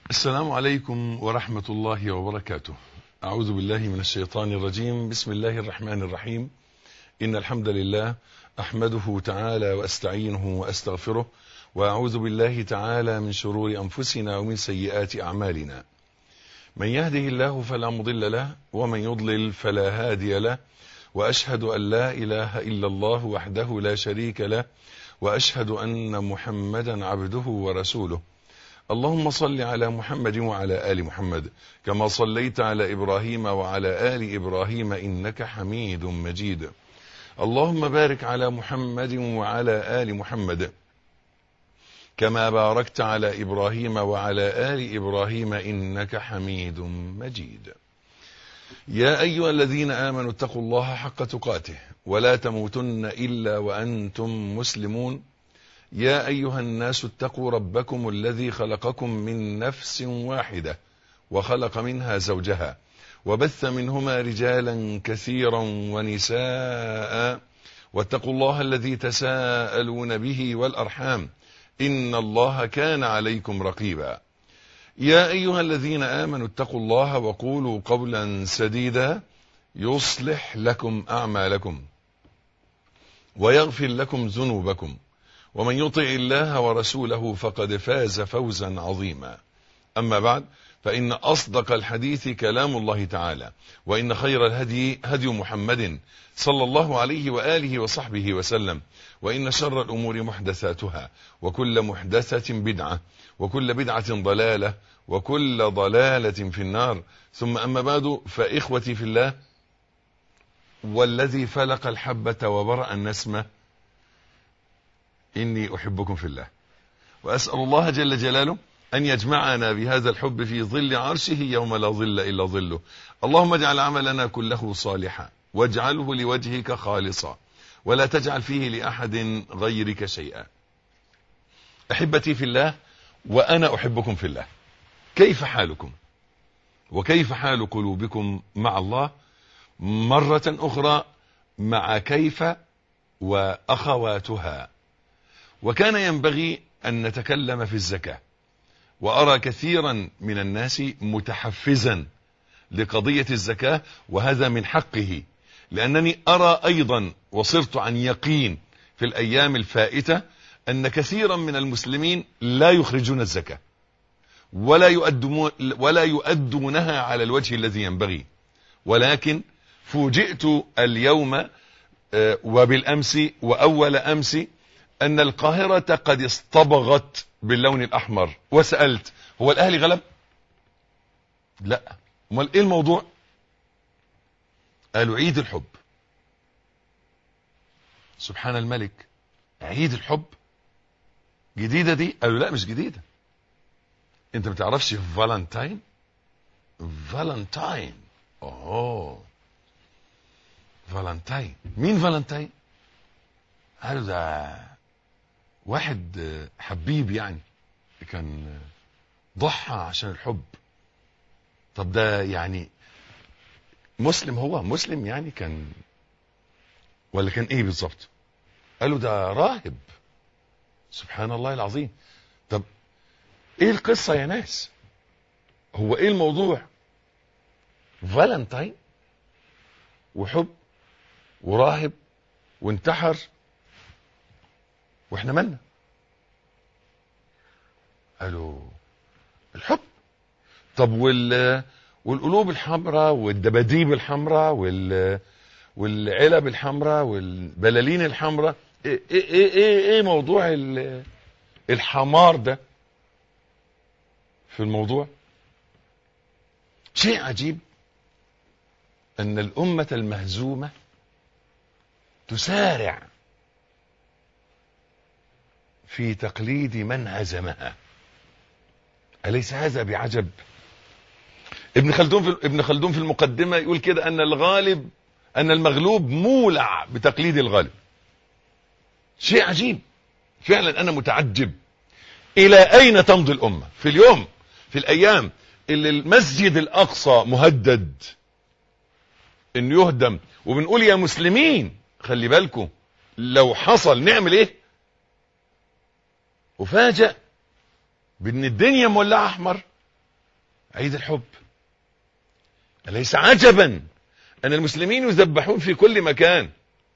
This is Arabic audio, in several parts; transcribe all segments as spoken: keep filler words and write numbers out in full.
السلام عليكم ورحمة الله وبركاته. أعوذ بالله من الشيطان الرجيم. بسم الله الرحمن الرحيم. إن الحمد لله أحمده تعالى وأستعينه وأستغفره، وأعوذ بالله تعالى من شرور أنفسنا ومن سيئات أعمالنا. من يهده الله فلا مضل له، ومن يضلل فلا هادي له، وأشهد أن لا إله إلا الله وحده لا شريك له، وأشهد أن محمدا عبده ورسوله. اللهم صل على محمد وعلى آل محمد كما صليت على إبراهيم وعلى آل إبراهيم إنك حميد مجيد. اللهم بارك على محمد وعلى آل محمد كما باركت على إبراهيم وعلى آل إبراهيم إنك حميد مجيد. يا أيها الذين آمنوا اتقوا الله حق تقاته ولا تموتن إلا وأنتم مسلمون. يا أيها الناس اتقوا ربكم الذي خلقكم من نفس واحدة وخلق منها زوجها وبث منهما رجالا كثيرا ونساء، واتقوا الله الذي تساءلون به والأرحام إن الله كان عليكم رقيبا. يا أيها الذين آمنوا اتقوا الله وقولوا قولا سديدا يصلح لكم أعمالكم ويغفر لكم ذنوبكم، ومن يطع الله ورسوله فقد فاز فوزا عظيما. أما بعد، فإن أصدق الحديث كلام الله تعالى، وإن خير الهدي هدي محمد صلى الله عليه وآله وصحبه وسلم، وإن شر الأمور محدثاتها، وكل محدثة بدعة، وكل بدعة ضلالة، وكل ضلالة في النار. ثم أما بعد، فإخوتي في الله، والذي فلق الحبة وبرأ النسمة، إني أحبكم في الله، وأسأل الله جل جلاله أن يجمعنا بهذا الحب في ظل عرشه يوم لا ظل إلا ظله. اللهم اجعل عملنا كله صالحا، واجعله لوجهك خالصا، ولا تجعل فيه لأحد غيرك شيئا. أحبتي في الله، وأنا أحبكم في الله، كيف حالكم؟ وكيف حال قلوبكم مع الله؟ مرة أخرى مع كيف وأخواتها. وكان ينبغي أن نتكلم في الزكاة، وأرى كثيرا من الناس متحفزا لقضية الزكاة، وهذا من حقه، لأنني أرى أيضا وصرت عن يقين في الأيام الفائتة أن كثيرا من المسلمين لا يخرجون الزكاة ولا يؤدون ولا يؤدونها على الوجه الذي ينبغي. ولكن فوجئت اليوم وبالأمس وأول أمس أن القاهرة قد اصطبغت باللون الأحمر، وسألت: هو الأهلي غلب؟ لا. امال ايه الموضوع؟ قالوا عيد الحب. سبحان الملك، عيد الحب جديدة دي؟ قالوا لا مش جديدة. انت ما تعرفش فالنتاين؟ فالنتاين، اوه فالنتاين. مين فالنتاين؟ قالوا ده واحد حبيب، يعني كان ضحى عشان الحب. طب ده يعني مسلم؟ هو مسلم يعني كان ولا كان ايه بالظبط؟ قالوا ده راهب. سبحان الله العظيم. طب ايه القصة يا ناس؟ هو ايه الموضوع؟ فالنتاين وحب وراهب وانتحر، واحنا مالنا؟ قالوا الحب. طب وال والقلوب الحمراء والدباديب الحمراء وال والعلب الحمراء والبلالين الحمراء، ايه ايه ايه ايه موضوع الحمار ده في الموضوع؟ شيء عجيب ان الامة المهزومة تسارع في تقليد من هزمها. أليس هذا بعجب؟ ابن خلدون في ابن خلدون في المقدمة يقول كده: أن الغالب أن المغلوب مولع بتقليد الغالب. شيء عجيب فعلا. أنا متعجب إلى أين تمضي الأمة في اليوم، في الأيام اللي المسجد الأقصى مهدد إنه يهدم، وبنقول يا مسلمين خلي بالكم لو حصل نعمل إيه؟ وفاجأ بان الدنيا مولعه احمر عيد الحب. أليس عجبا أن المسلمين يذبحون في كل مكان؟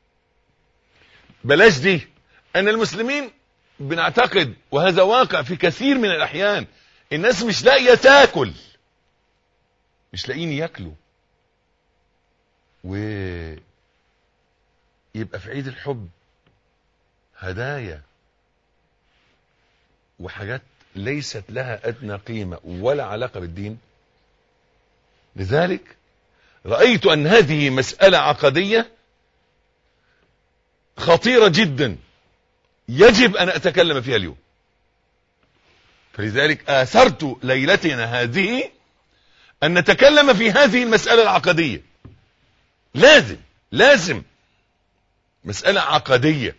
بلاش دي، أن المسلمين بنعتقد، وهذا واقع في كثير من الأحيان، الناس مش لاقية تاكل، مش لاقيين ياكلوا، ويبقى في عيد الحب هدايا وحاجات ليست لها أدنى قيمة ولا علاقة بالدين. لذلك رأيت أن هذه مسألة عقدية خطيرة جدا يجب أن أتكلم فيها اليوم. فلذلك آثرت ليلتنا هذه أن نتكلم في هذه المسألة العقدية. لازم لازم مسألة عقدية،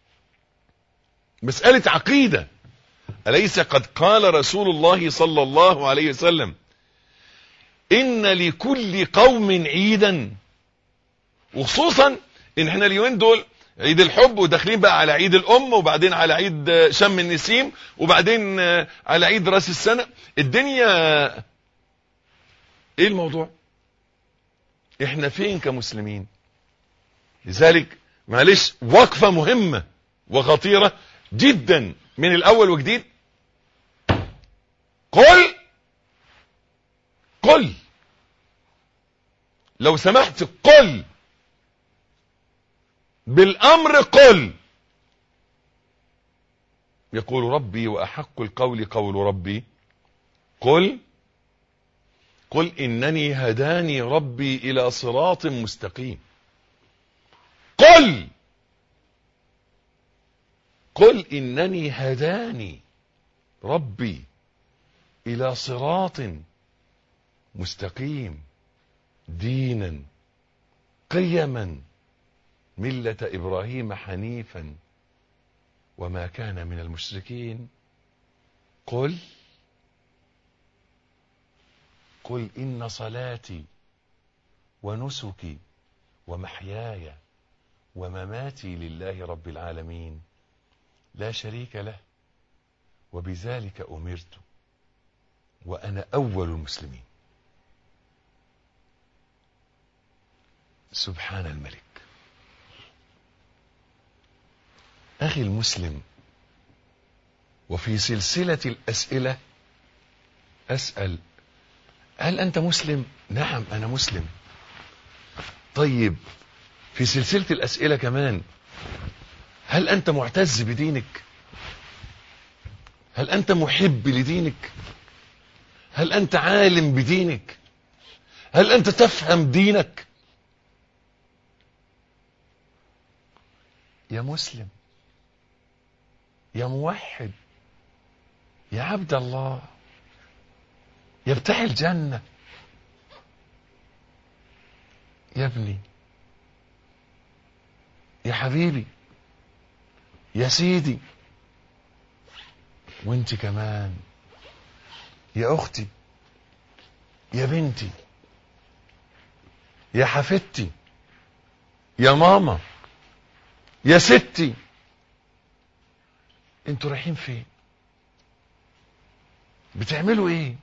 مسألة عقيدة. أليس قد قال رسول الله صلى الله عليه وسلم إن لكل قوم عيدا؟ وخصوصا إن احنا اليومين دول عيد الحب، وداخلين بقى على عيد الأم، وبعدين على عيد شم النسيم، وبعدين على عيد رأس السنة. الدنيا ايه الموضوع؟ احنا فين كمسلمين؟ لذلك معلش وقفة مهمة وخطيرة جدا من الأول وجديد. قل قل لو سمحت، قل بالأمر، قل. يقول ربي وأحق القول قول ربي. قل قل إنني هداني ربي إلى صراط مستقيم. قل قل إنني هداني ربي إلى صراط مستقيم دينا قيما ملة إبراهيم حنيفا وما كان من المشركين. قل قل إن صلاتي ونسكي ومحياي ومماتي لله رب العالمين لا شريك له وبذلك أمرت وأنا أول المسلمين. سبحان الملك. أخي المسلم، وفي سلسلة الأسئلة أسأل: هل أنت مسلم؟ نعم أنا مسلم. طيب في سلسلة الأسئلة كمان: هل أنت معتز بدينك؟ هل أنت محب لدينك؟ هل أنت عالم بدينك؟ هل أنت تفهم دينك؟ يا مسلم، يا موحد، يا عبد الله، يا بتاع الجنة، يا ابني، يا حبيبي، يا سيدي، وانت كمان يا اختي، يا بنتي، يا حفيدتي، يا ماما، يا ستي، انتوا رايحين فين؟ بتعملوا ايه؟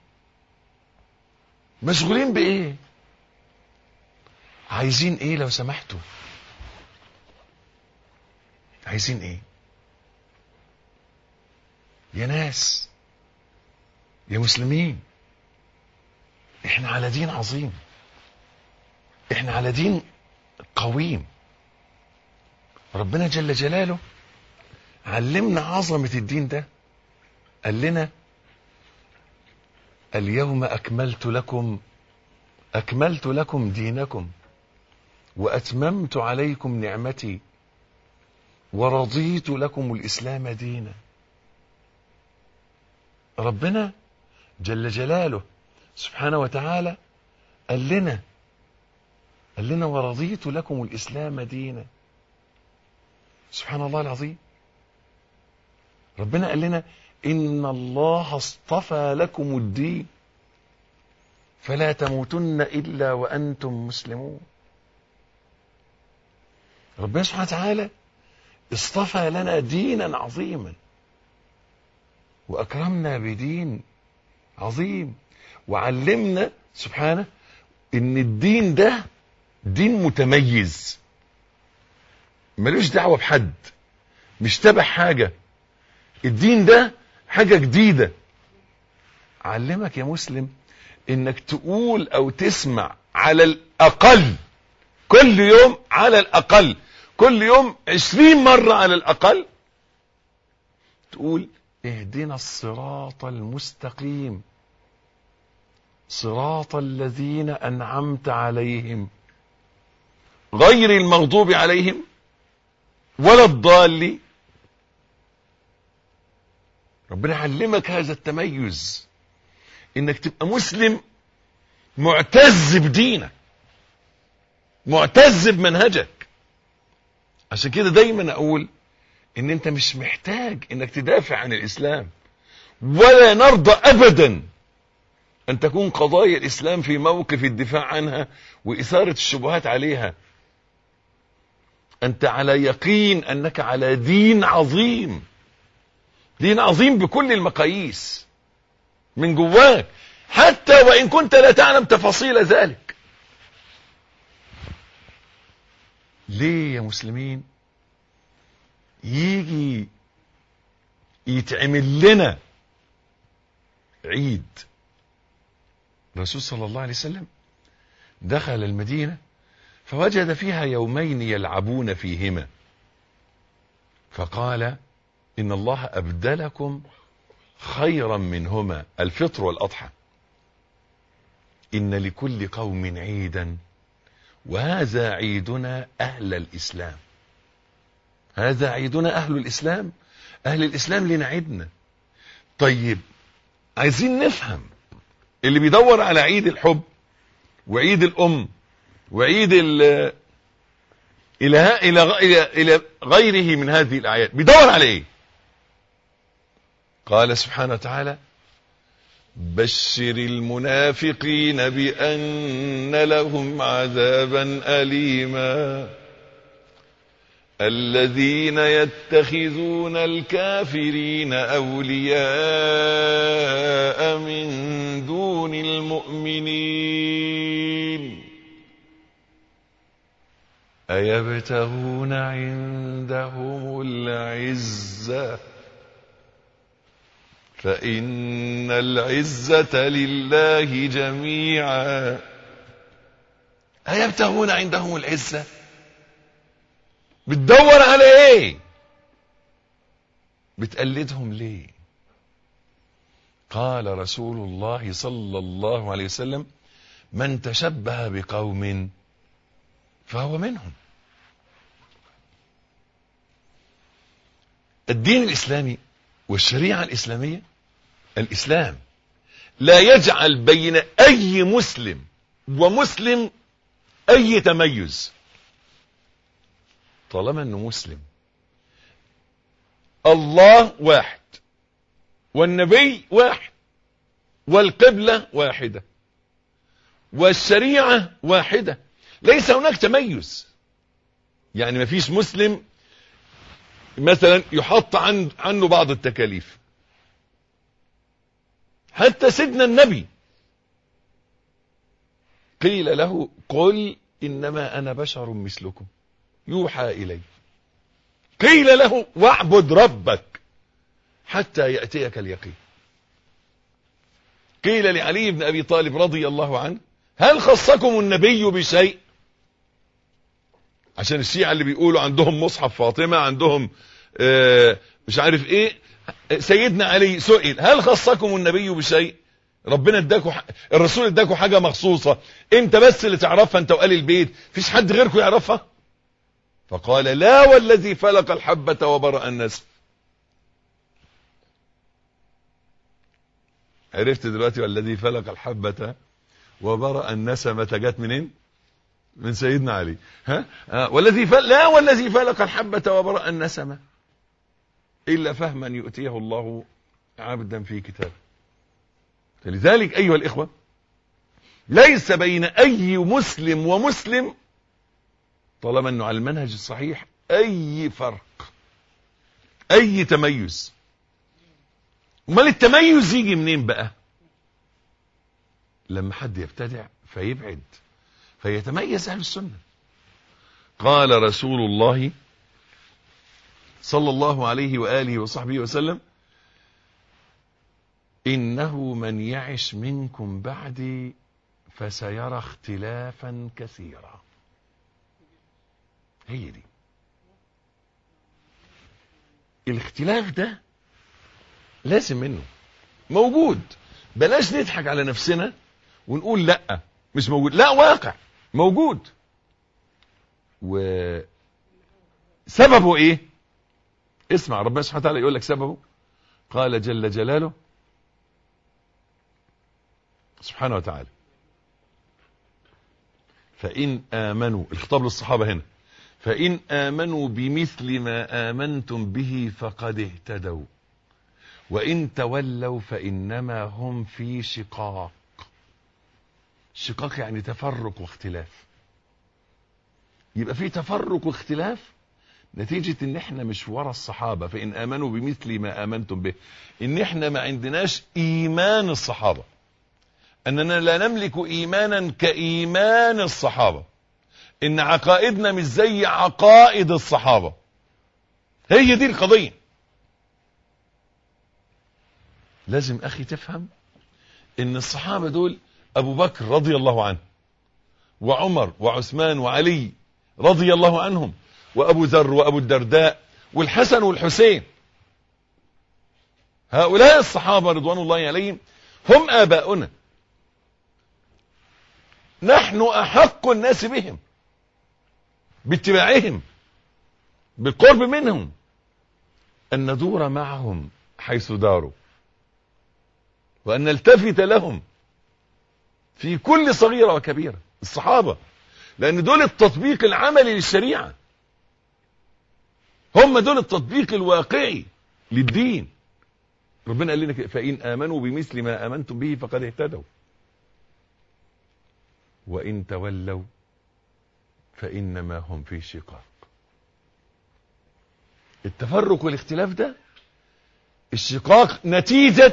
مشغولين بايه؟ عايزين ايه لو سمحتوا؟ عايزين ايه يا ناس، يا مسلمين؟ احنا على دين عظيم، احنا على دين قويم. ربنا جل جلاله علمنا عظمة الدين ده، قال لنا: اليوم أكملت لكم أكملت لكم دينكم وأتممت عليكم نعمتي ورضيت لكم الإسلام دينا. ربنا جل جلاله سبحانه وتعالى قال لنا قال لنا ورضيت لكم الإسلام دينا. سبحان الله العظيم. ربنا قال لنا: إن الله اصطفى لكم الدين فلا تموتن إلا وأنتم مسلمون. ربنا سبحانه وتعالى اصطفى لنا دينا عظيما وأكرمنا بدين عظيم. وعلمنا سبحانه ان الدين ده دين متميز، ملوش دعوة بحد، مش تبع حاجة. الدين ده حاجة جديدة. علمك يا مسلم انك تقول او تسمع على الاقل كل يوم، على الاقل كل يوم عشرين مرة على الاقل تقول اهدنا الصراط المستقيم صراط الذين انعمت عليهم غير المغضوب عليهم ولا الضالين. ربنا علمك هذا التميز، انك تبقى مسلم معتز بدينك، معتز بمنهجك. عشان كده دايما اقول ان انت مش محتاج انك تدافع عن الاسلام، ولا نرضى ابدا ان تكون قضايا الاسلام في موقف الدفاع عنها واثارة الشبهات عليها. انت على يقين انك على دين عظيم، دين عظيم بكل المقاييس من جواك، حتى وان كنت لا تعلم تفاصيل ذلك. ليه يا مسلمين يجي يتعمل لنا عيد؟ الرسول صلى الله عليه وسلم دخل المدينة فوجد فيها يومين يلعبون فيهما، فقال إن الله أبدلكم خيرا منهما الفطر والأضحى، إن لكل قوم عيدا وهذا عيدنا أهل الإسلام. هذا عيدنا أهل الإسلام، أهل الإسلام لنا عيدنا. طيب عايزين نفهم، اللي بيدور على عيد الحب وعيد الأم وعيد ال إلى إلى إلى غيره من هذه الأعياد بيدور على إيه؟ قال سبحانه وتعالى: بشر المنافقين بأن لهم عذابا أليما الذين يتخذون الكافرين أولياء من دون المؤمنين أيبتغون عندهم العزة فإن العزة لله جميعا. أيبتغون عندهم العزة؟ بتدور على ايه؟ بتقلدهم ليه؟ قال رسول الله صلى الله عليه وسلم: من تشبه بقوم فهو منهم. الدين الإسلامي والشريعة الإسلامية، الإسلام لا يجعل بين أي مسلم ومسلم أي تميز طالما أنه مسلم. الله واحد والنبي واحد والقبلة واحدة والشريعة واحدة، ليس هناك تميز. يعني ما فيش مسلم مثلا يحط عن عنه بعض التكاليف. حتى سيدنا النبي قيل له: قل إنما أنا بشر مثلكم يوحى إلي. قيل له: واعبد ربك حتى يأتيك اليقين. قيل لعلي بن أبي طالب رضي الله عنه: هل خصكم النبي بشيء؟ عشان الشيعة اللي بيقولوا عندهم مصحف فاطمة، عندهم آه مش عارف ايه. سيدنا علي سئل: هل خصكم النبي بشيء؟ ربنا اداكوا ح... الرسول اداكوا حاجة مخصوصة انت بس اللي تعرفها انت وآل البيت، فيش حد غيركم يعرفها؟ فقال: لا والذي فلق الحبة وبرأ النسم. عرفت دلوقتي والذي فلق الحبة وبرأ النسمة جت منين؟ من سيدنا علي. ها آه. والذي فل... لا والذي فلق الحبة وبرأ النسمة إلا فهما يؤتيه الله عبدا في كتابه. فلذلك أيها الإخوة، ليس بين أي مسلم ومسلم طالما أنه على المنهج الصحيح أي فرق، أي تميز. امال التميز يجي منين بقى؟ لما حد يبتدع فيبعد، فيتميز أهل السنة. قال رسول الله صلى الله عليه وآله وصحبه وسلم: إنه من يعش منكم بعدي فسيرى اختلافا كثيرا. هي دي الاختلاف، ده لازم منه موجود. بلاش نضحك على نفسنا ونقول لا مش موجود، لا واقع موجود. وسببه ايه؟ اسمع ربنا سبحانه وتعالى يقول لك سببه. قال جل جلاله سبحانه وتعالى: فإن آمنوا، الخطاب للصحابة هنا، فإن آمنوا بمثل ما آمنتم به فقد اهتدوا وإن تولوا فإنما هم في شقاق. شقاق يعني تفرق واختلاف. يبقى في تفرق واختلاف نتيجة ان احنا مش ورا الصحابة. فإن آمنوا بمثل ما آمنتم به، ان احنا ما عندناش إيمان الصحابة، أننا لا نملك إيمانا كإيمان الصحابة، إن عقائدنا مش زي عقائد الصحابة. هي دي القضية. لازم أخي تفهم إن الصحابة دول أبو بكر رضي الله عنه، وعمر وعثمان وعلي رضي الله عنهم، وأبو ذر وأبو الدرداء والحسن والحسين. هؤلاء الصحابة رضوان الله عليهم هم آباؤنا، نحن أحق الناس بهم، باتباعهم، بالقرب منهم، أن ندور معهم حيث داروا، وأن نلتفت لهم في كل صغيرة وكبيرة. الصحابة لأن دول التطبيق العملي للشريعة، هم دول التطبيق الواقعي للدين. ربنا قال لنا: فإن آمنوا بمثل ما آمنتم به فقد اهتدوا وإن تولوا فإنما هم في شقاق. التفرق والاختلاف ده، الشقاق، نتيجة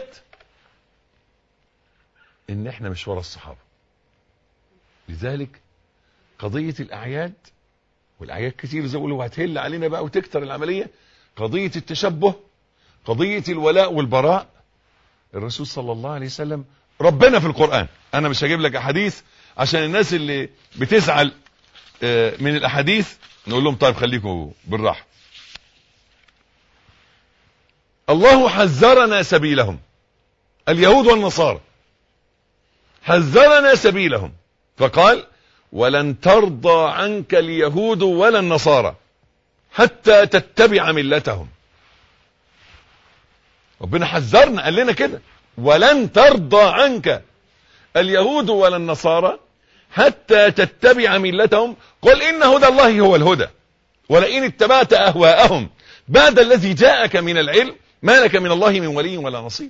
ان احنا مش ورا الصحابة. لذلك قضية الأعياد، والأعياد كتير زي ما قالوا هتهل علينا بقى وتكتر العملية، قضية التشبه، قضية الولاء والبراء. الرسول صلى الله عليه وسلم ربنا في القرآن، أنا مش هجيب لك أحاديث عشان الناس اللي بتزعل من الأحاديث نقول لهم طيب خليكم بالراحة. الله حذرنا سبيلهم، اليهود والنصارى حذرنا سبيلهم، فقال: ولن ترضى عنك اليهود ولا النصارى حتى تتبع ملتهم. ربنا حذرنا، قال لنا كده: ولن ترضى عنك اليهود ولا النصارى حتى تتبع ملتهم، قل إن هدى الله هو الهدى ولئن اتبعت أهواءهم بعد الذي جاءك من العلم ما لك من الله من ولي ولا نصير.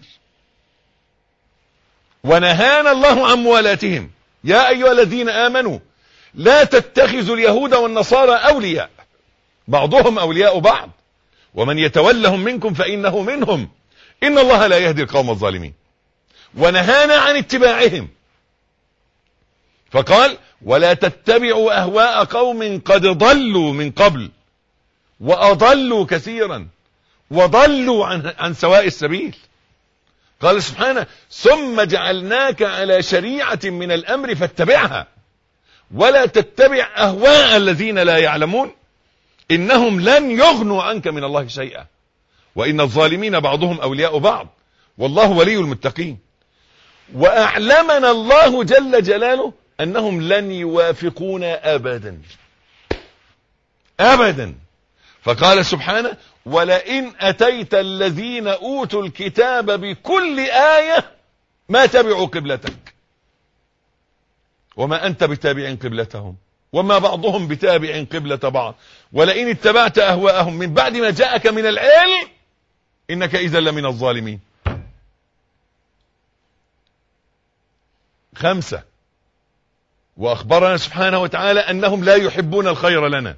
ونهانا الله عن موالاتهم، يا أيها الذين آمنوا لا تتخذوا اليهود والنصارى أولياء بعضهم أولياء بعض ومن يتولهم منكم فإنه منهم إن الله لا يهدي القوم الظالمين. ونهانا عن اتباعهم، فقال: ولا تتبعوا أهواء قوم قد ضلوا من قبل وأضلوا كثيرا وضلوا عن, عن سواء السبيل. قال سبحانه: ثم جعلناك على شريعة من الأمر فاتبعها ولا تتبع أهواء الذين لا يعلمون إنهم لن يغنوا عنك من الله شيئا وإن الظالمين بعضهم أولياء بعض والله ولي المتقين. وأعلمنا الله جل جلاله أنهم لن يوافقونا أبدا أبدا. فقال سبحانه: ولئن أتيت الذين أوتوا الكتاب بكل آية ما تبعوا قبلتك وما أنت بتابع قبلتهم وما بعضهم بتابع قبلة بعض ولئن اتبعت أهواءهم من بعد ما جاءك من العلم إنك إذا لمن الظالمين. خمسة: وأخبرنا سبحانه وتعالى أنهم لا يحبون الخير لنا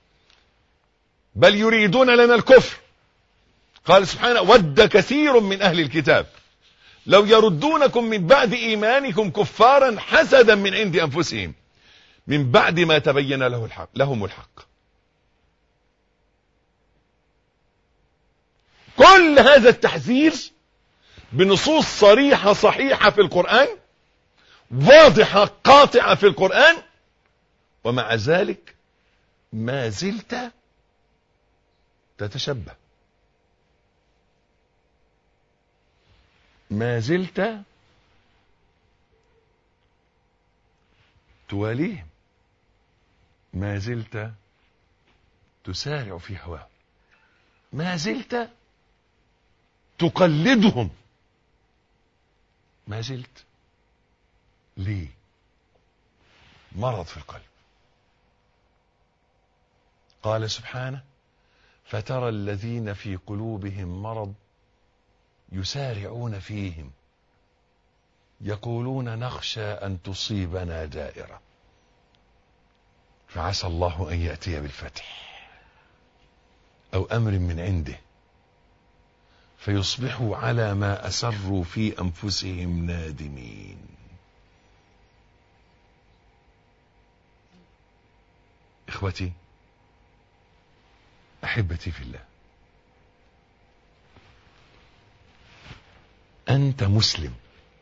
بل يريدون لنا الكفر. قال سبحانه: ود كثير من أهل الكتاب لو يردونكم من بعد إيمانكم كفارا حسدا من عند أنفسهم من بعد ما تبين له الحق لهم الحق. كل هذا التحذير بنصوص صريحة صحيحة في القرآن، واضحة قاطعة في القرآن، ومع ذلك ما زلت تتشبه، ما زلت تواليهم، ما زلت تسارع في هواه، ما زلت تقلدهم، ما زلت. ليه؟ مرض في القلب. قال سبحانه: فترى الذين في قلوبهم مرض يسارعون فيهم يقولون نخشى أن تصيبنا دائرة فعسى الله أن يأتي بالفتح أو أمر من عنده فيصبحوا على ما أسروا في أنفسهم نادمين. إخوتي أحبتي في الله، أنت مسلم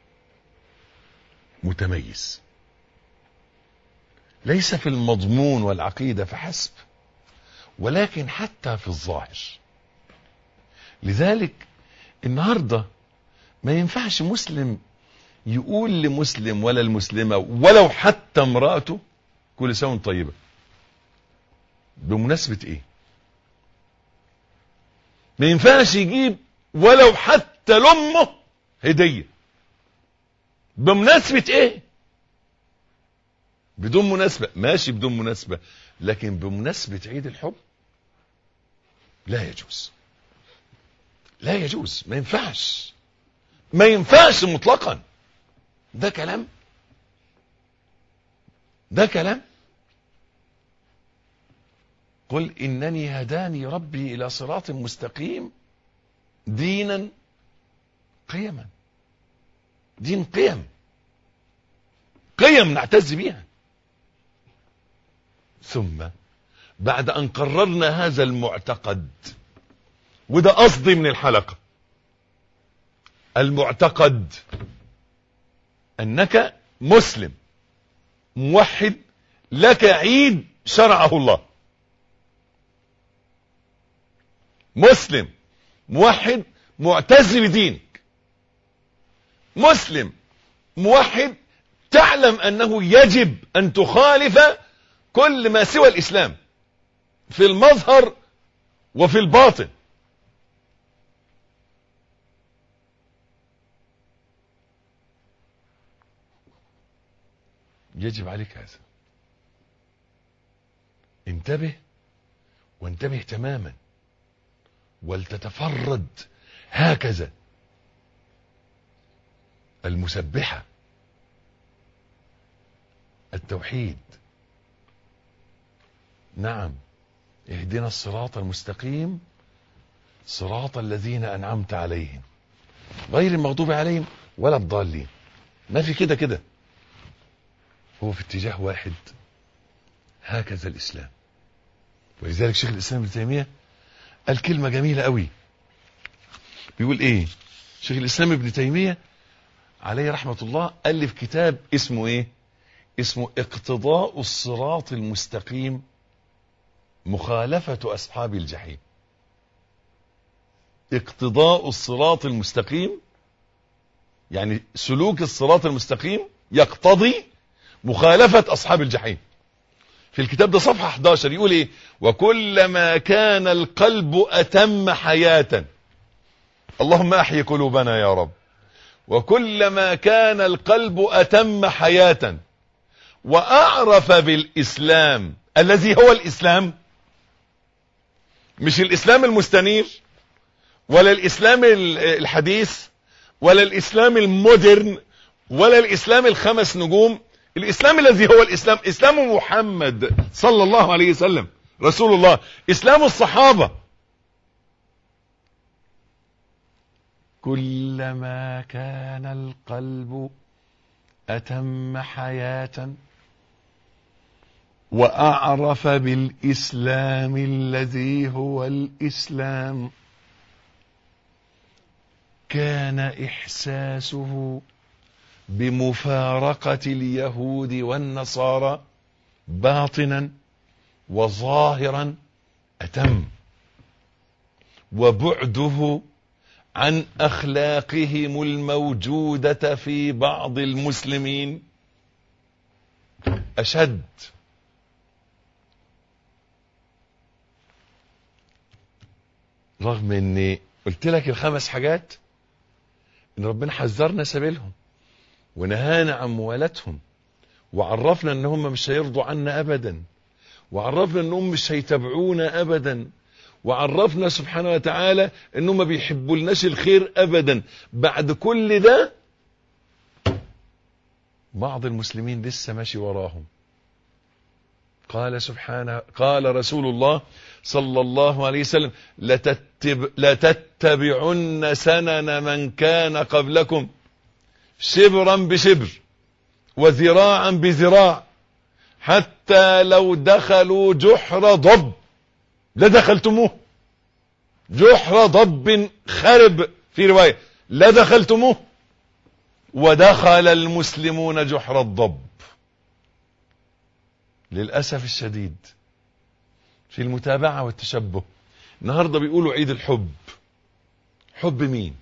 متميز، ليس في المضمون والعقيدة فحسب، ولكن حتى في الظاهر. لذلك النهاردة ما ينفعش مسلم يقول لمسلم ولا المسلمة ولو حتى امرأته كل سنة طيبة. بمناسبة ايه؟ ما ينفعش يجيب ولو حتى لأمه هدية. بمناسبة ايه؟ بدون مناسبة ماشي، بدون مناسبة، لكن بمناسبة عيد الحب لا يجوز، لا يجوز، ما ينفعش، ما ينفعش مطلقا. ده كلام، ده كلام. قل إنني هداني ربي إلى صراط مستقيم دينا قيما. دين قيم، قيم نعتز بها. ثم بعد أن قررنا هذا المعتقد، وده قصدي من الحلقة، المعتقد أنك مسلم موحد لك عيد شرعه الله، مسلم موحد معتز بدينك، مسلم موحد تعلم أنه يجب أن تخالف كل ما سوى الإسلام في المظهر وفي الباطن. يجب عليك هذا. انتبه، وانتبه تماما، ولتتفرد هكذا المسبحة التوحيد. نعم، اهدنا الصراط المستقيم صراط الذين أنعمت عليهم غير المغضوب عليهم ولا الضالين. ما في كده كده، هو في اتجاه واحد. هكذا الإسلام. ولذلك شيخ الإسلام ابن تيمية قال كلمة جميلة قوي. بيقول ايه شيخ الإسلام ابن تيمية عليه رحمة الله؟ ألف كتاب اسمه ايه؟ اسمه اقتضاء الصراط المستقيم مخالفة أصحاب الجحيم. اقتضاء الصراط المستقيم يعني سلوك الصراط المستقيم يقتضي مخالفة أصحاب الجحيم. في الكتاب ده صفحة احد عشر يقول ايه؟ وكلما كان القلب أتم حياة، اللهم أحيي قلوبنا يا رب، وكلما كان القلب أتم حياة وأعرف بالإسلام الذي هو الإسلام، مش الإسلام المستنير ولا الإسلام الحديث ولا الإسلام المودرن ولا الإسلام الخمس نجوم، الإسلام الذي هو الإسلام، إسلام محمد صلى الله عليه وسلم رسول الله، إسلام الصحابة. كلما كان القلب أتم حياة وأعرف بالإسلام الذي هو الإسلام، كان إحساسه بمفارقة اليهود والنصارى باطنا وظاهرا أتم، وبعده عن أخلاقهم الموجودة في بعض المسلمين أشد. رغم أني قلت لك الخمس حاجات إن ربنا حذرنا سبيلهم ونهانا عن موالاتهم، وعرفنا أنهم مش هيرضوا عنا أبدا، وعرفنا أنهم مش هيتبعونا أبدا، وعرفنا سبحانه وتعالى أنهم ما بيحبوا لناش الخير أبدا. بعد كل ده بعض المسلمين لسه ماشي وراهم. قال سبحانه، قال رسول الله صلى الله عليه وسلم: لتتب لتتبعن سنن من كان قبلكم شبرا بشبر وذراعا بذراع حتى لو دخلوا جحر ضب لدخلتموه. جحر ضب خرب في رواية لدخلتموه. ودخل المسلمون جحر الضب. للأسف الشديد في المتابعة والتشبه. النهاردة بيقولوا عيد الحب. حب مين؟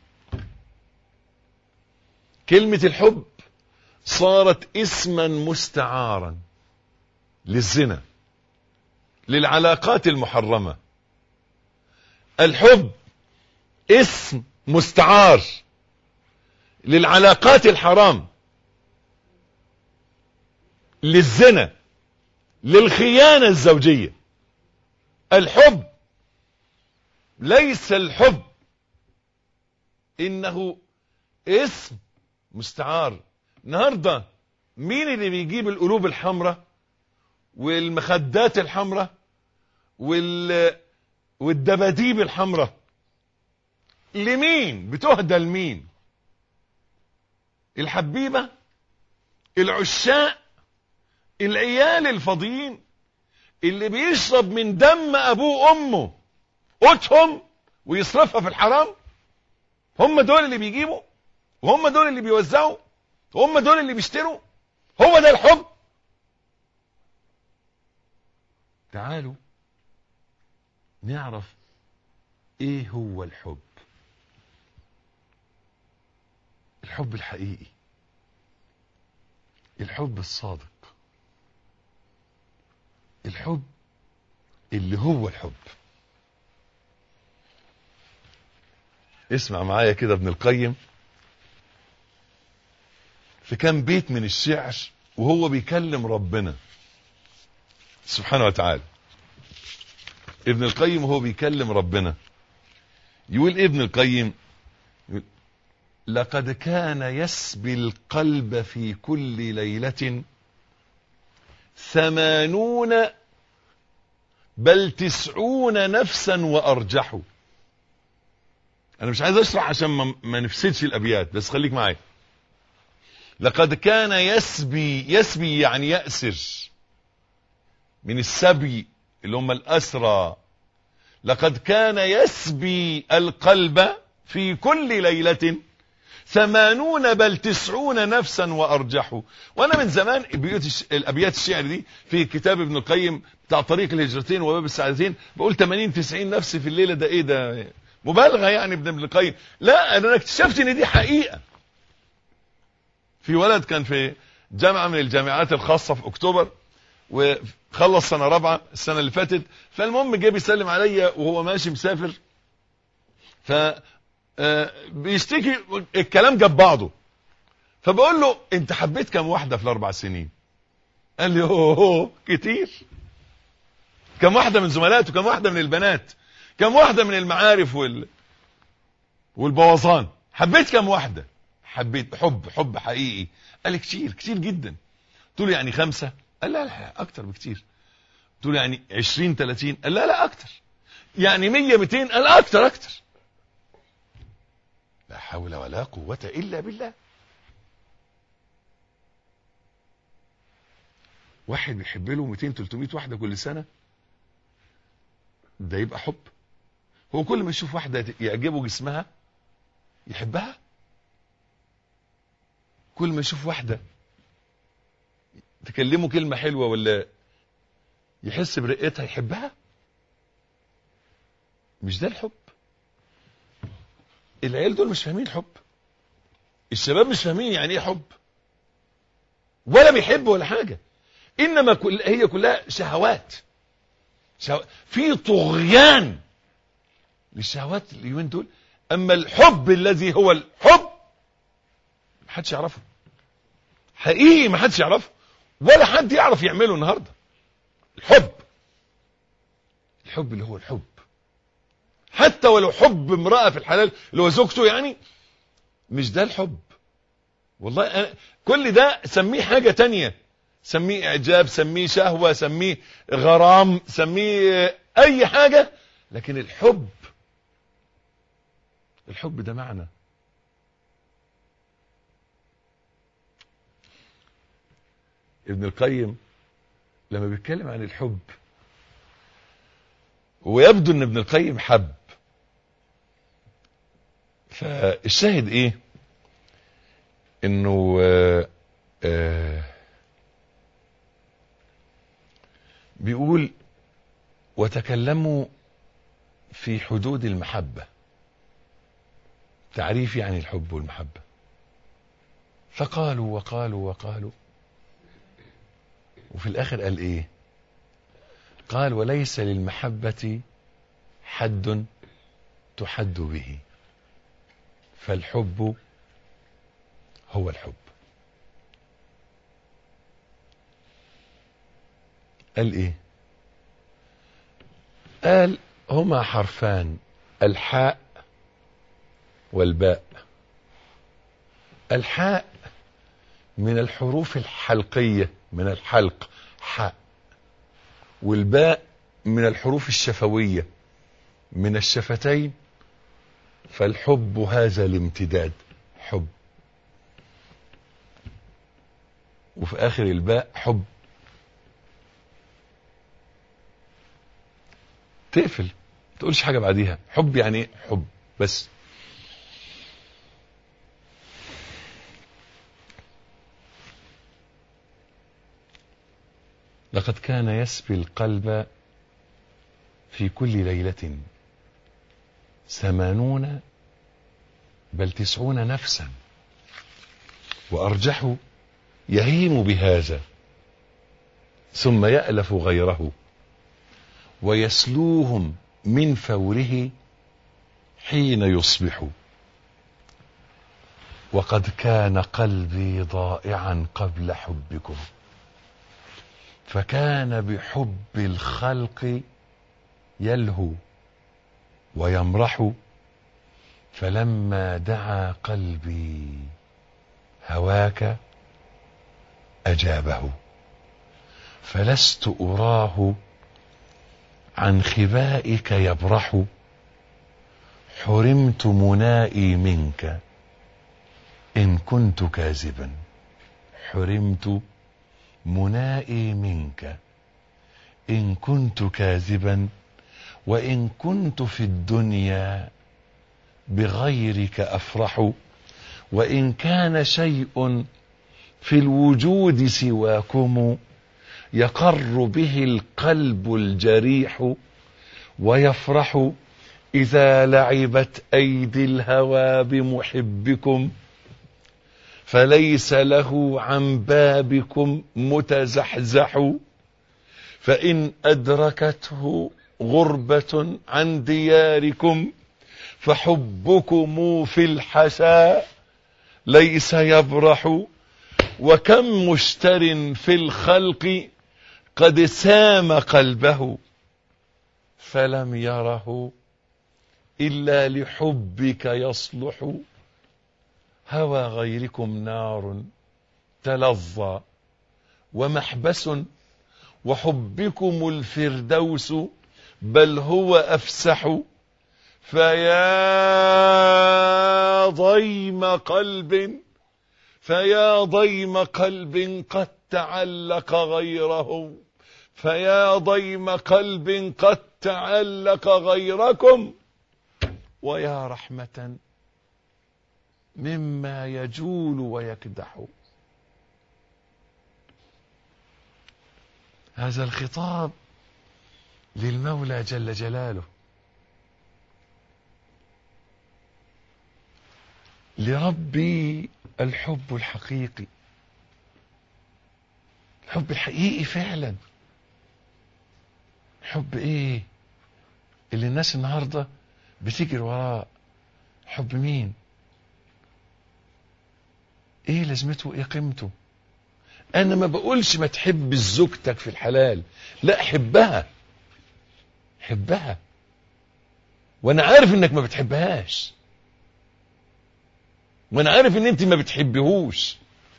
كلمة الحب صارت اسما مستعارا للزنا، للعلاقات المحرمة. الحب اسم مستعار للعلاقات الحرام، للزنا، للخيانة الزوجية. الحب ليس الحب، إنه اسم مستعار. النهاردة مين اللي بيجيب القلوب الحمراء والمخدات الحمراء وال... والدباديب الحمراء؟ لمين بتهدى؟ لمين؟ الحبيبة، العشاق، العيال الفاضيين اللي بيشرب من دم ابوه وامه قوتهم ويصرفها في الحرام. هم دول اللي بيجيبوا، وهم دول اللي بيوزعوا، وهم دول اللي بيشتروا. هو ده الحب؟ تعالوا نعرف ايه هو الحب. الحب الحقيقي، الحب الصادق، الحب اللي هو الحب. اسمع معايا كده ابن القيم في كام بيت من الشعر وهو بيكلم ربنا سبحانه وتعالى. ابن القيم وهو بيكلم ربنا يقول ايه ابن القيم؟ يقول: لقد كان يسبي القلب في كل ليلة ثمانون بل تسعون نفسا وأرجحوا. أنا مش عايز أشرح عشان ما, ما نفسدش الأبيات، بس خليك معايا. لقد كان يسبي، يسبي يعني يأسر، من السبي اللي هم الأسرى. لقد كان يسبي القلب في كل ليلة ثمانون بل تسعون نفسا وأرجحوا. وأنا من زمان الأبيات الشعر دي في كتاب ابن القيم بتاع طريق الهجرتين وباب السعادتين بقول ثمانين تسعين نفس في الليلة. ده إيه ده؟ مبالغة يعني ابن القيم. لا، أنا اكتشفت إن دي حقيقة. في ولد كان في جامعة من الجامعات الخاصة في أكتوبر وخلص سنة رابعة السنة اللي فاتت، فالمهم جه بيسلم عليا وهو ماشي مسافر، ف بيشتكي الكلام جاب بعضه. فبقول له: انت حبيت كم واحدة في الاربع سنين؟ قال لي: اوه كتير. كم واحدة من زملاته، كم واحدة من البنات، كم واحدة من المعارف وال والبوظان. حبيت كم واحدة؟ حبيت حب حب حقيقي. قال لي: كتير كتير جدا. قلت له: يعني خمسة؟ قال: لا لا اكتر بكتير. قلت له: يعني عشرين ثلاثين؟ قال: لا لا اكتر. يعني مية ميتين؟ قال: اكتر اكتر. لا حول ولا قوة إلا بالله. واحد بيحب له مئتين ثلاثمائة واحدة كل سنة، ده يبقى حب؟ هو كل ما يشوف واحدة يعجبه جسمها يحبها؟ كل ما يشوف واحدة تكلمه كلمة حلوة ولا يحس برقتها يحبها؟ مش ده الحب. العيال دول مش فاهمين الحب، الشباب مش فاهمين يعني ايه حب، ولا بيحبوا ولا حاجة، انما كل هي كلها شهوات. شهو... في طغيان للشهوات اليومين دول. اما الحب الذي هو الحب محدش يعرفه حقيقي، محدش يعرفه ولا حد يعرف يعمله النهارده. الحب الحب اللي هو الحب، حتى ولو حب امرأة في الحلال اللي هو زوجته، يعني مش ده الحب. والله أنا كل ده سميه حاجة تانية، سميه اعجاب، سميه شهوة، سميه غرام، سميه اي حاجة، لكن الحب الحب ده معنى. ابن القيم لما بيتكلم عن الحب، ويبدو ان ابن القيم حب، فالشاهد ايه؟ انه آآ آآ بيقول وتكلموا في حدود المحبة، تعريف يعني الحب والمحبة، فقالوا وقالوا وقالوا، وفي الاخر قال ايه؟ قال وليس للمحبة حد تحد به، فالحب هو الحب. قال ايه؟ قال هما حرفان، الحاء والباء. الحاء من الحروف الحلقية، من الحلق حاء، والباء من الحروف الشفوية من الشفتين، فالحب هذا الامتداد حب، وفي آخر الباء حب. تقفل تقولش حاجة بعديها، حب يعني حب بس. لقد كان يسبي القلب في كل ليلة ثمانون بل تسعون نفسا، وأرجح يهيم بهذا ثم يألف غيره ويسلوهم من فوره حين يصبح. وقد كان قلبي ضائعا قبل حبكم، فكان بحب الخلق يلهو ويمرح، فلما دعا قلبي هواك أجابه، فلست أراه عن خبائك يبرح، حرمت منائي منك إن كنت كاذبا، حرمت منائي منك إن كنت كاذبا، وإن كنت في الدنيا بغيرك أفرح، وإن كان شيء في الوجود سواكم يقر به القلب الجريح ويفرح، إذا لعبت أيدي الهوى بمحبكم فليس له عن بابكم متزحزح، فإن أدركته غربة عن دياركم فحبكم في الحساء ليس يبرح، وكم مشتر في الخلق قد سام قلبه فلم يره إلا لحبك يصلح، هوى غيركم نار تلظى ومحبس، وحبكم الفردوس بل هو أفسح، فيا فيا ضيم قلب فيا ضيم قلب قد تعلق غيره فيا ضيم قلب قد تعلق غيركم ويا رحمة مما يجول ويكدح. هذا الخطاب للمولى جل جلاله، لربي الحب الحقيقي، الحب الحقيقي فعلا. حب ايه اللي الناس النهاردة بتجري وراه؟ حب مين؟ ايه لازمته؟ ايه قيمته؟ انا ما بقولش ما تحب زوجتك في الحلال، لا، حبها حبها وانا عارف انك ما بتحبهاش، وانا عارف ان انت ما بتحبهوش.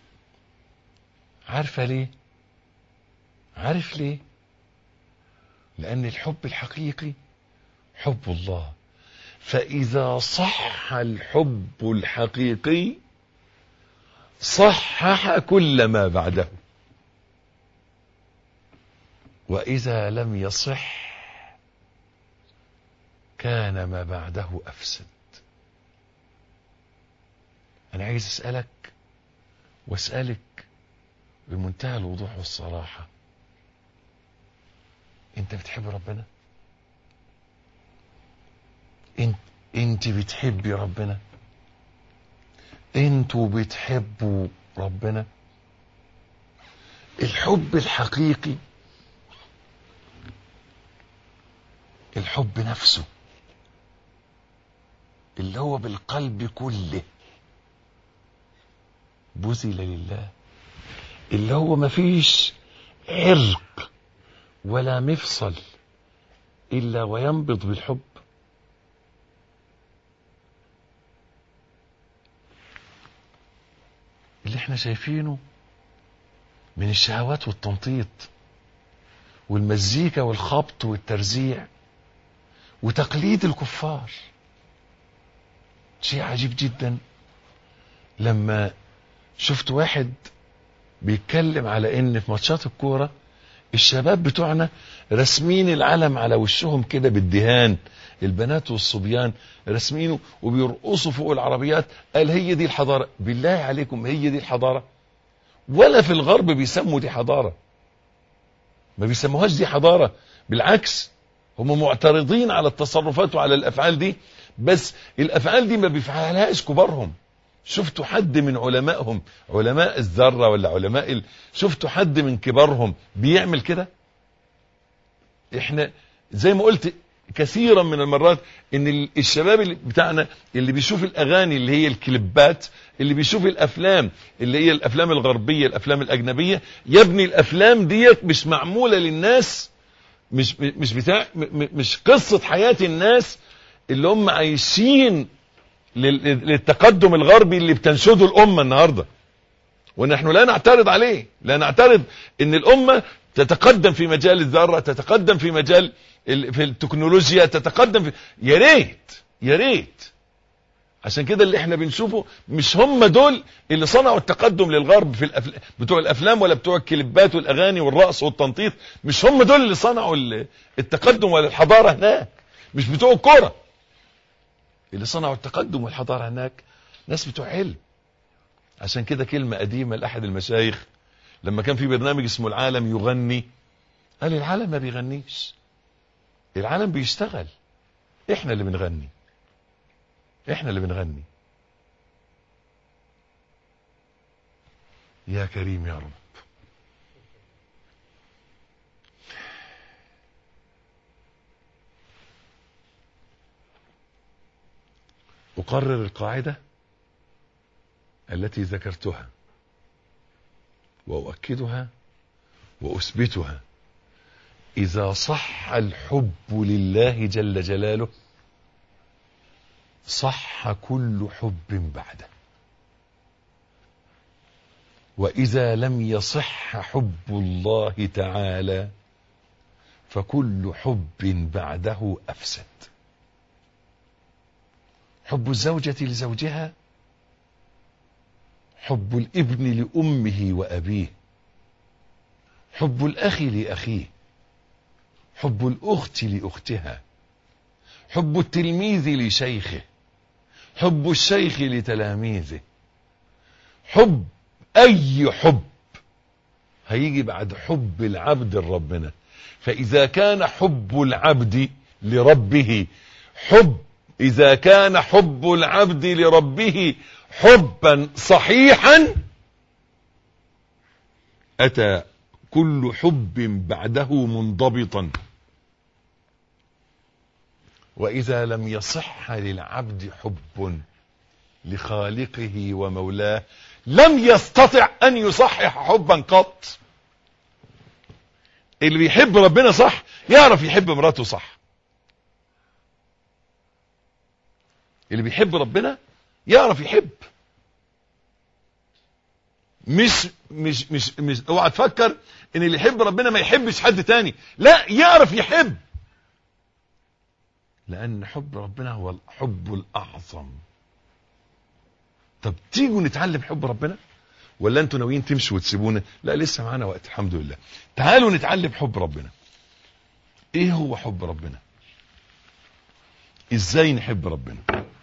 عارفة ليه؟ عارف ليه؟ لان الحب الحقيقي حب الله، فاذا صح الحب الحقيقي صحح كل ما بعده، واذا لم يصح كان ما بعده افسد. انا عايز اسألك واسألك بمنتهى الوضوح والصراحة، انت بتحب ربنا؟ انت انت بتحبي ربنا؟ انتوا بتحبوا ربنا؟ الحب الحقيقي الحب نفسه اللي هو بالقلب كله بذل لله، اللي هو مفيش عرق ولا مفصل إلا وينبض بالحب. اللي احنا شايفينه من الشهوات والتنطيط والمزيكا والخبط والترزيع وتقليد الكفار شيء عجيب جدا. لما شفت واحد بيتكلم على ان في ماتشات الكورة الشباب بتوعنا رسمين العلم على وشهم كده بالدهان، البنات والصبيان رسمينه وبيرقصوا فوق العربيات، قال هي دي الحضارة؟ بالله عليكم هي دي الحضارة؟ ولا في الغرب بيسموا دي حضارة، ما بيسموهاش دي حضارة، بالعكس هم معترضين على التصرفات وعلى الافعال دي، بس الافعال دي ما بيفعلهاش كبارهم. شفتوا حد من علمائهم، علماء الذرة ولا علماء ال... شفتوا حد من كبارهم بيعمل كده؟ احنا زي ما قلت كثيرا من المرات ان الشباب اللي بتاعنا اللي بيشوف الاغاني اللي هي الكليبات، اللي بيشوف الافلام اللي هي الافلام الغربية الافلام الاجنبية، يا ابني الافلام ديت مش معمولة للناس، مش مش بتاع مش قصة حياة الناس اللي هم عايشين للتقدم الغربي اللي بتنشده الامة النهاردة. ونحن لا نعترض عليه، لا نعترض ان الامة تتقدم في مجال الذرة، تتقدم في مجال في التكنولوجيا، تتقدم في، يا ريت يا ريت. عشان كده اللي احنا بنشوفه مش هم دول اللي صنعوا التقدم للغرب في الأفل... بتوع الافلام ولا بتوع الكليبات والاغاني والرقص والتنطيط، مش هم دول اللي صنعوا التقدم ولا الحضارة هناك، مش بتوع الكورة. اللي صنعوا التقدم والحضارة هناك ناس بتوع علم. عشان كده كلمة قديمة لأحد المشايخ لما كان في برنامج اسمه العالم يغني، قال العالم ما بيغنيش، العالم بيشتغل، احنا اللي بنغني، احنا اللي بنغني. يا كريم يا رب. أقرر القاعدة التي ذكرتها وأؤكدها وأثبتها: إذا صح الحب لله جل جلاله صح كل حب بعده، وإذا لم يصح حب الله تعالى فكل حب بعده أفسد. حب الزوجة لزوجها، حب الابن لأمه وأبيه، حب الأخ لأخيه، حب الأخت لأختها، حب التلميذ لشيخه، حب الشيخ لتلاميذه، حب أي حب هيجي بعد حب العبد لربنا. فإذا كان حب العبد لربه حب إذا كان حب العبد لربه حبا صحيحا، أتى كل حب بعده منضبطا. وإذا لم يصح للعبد حب لخالقه ومولاه لم يستطع أن يصحح حبا قط. اللي بيحب ربنا صح يعرف يحب مراته صح. اللي بيحب ربنا يعرف يحب. مش مش مش مش اوعى تفكر ان اللي يحب ربنا ما يحبش حد تاني، لا، يعرف يحب، لان حب ربنا هو الحب الاعظم. طب تيجوا نتعلم حب ربنا ولا انتوا ناويين تمشوا وتسيبونا؟ لا، لسه معانا وقت الحمد لله. تعالوا نتعلم حب ربنا. ايه هو حب ربنا؟ ازاي نحب ربنا؟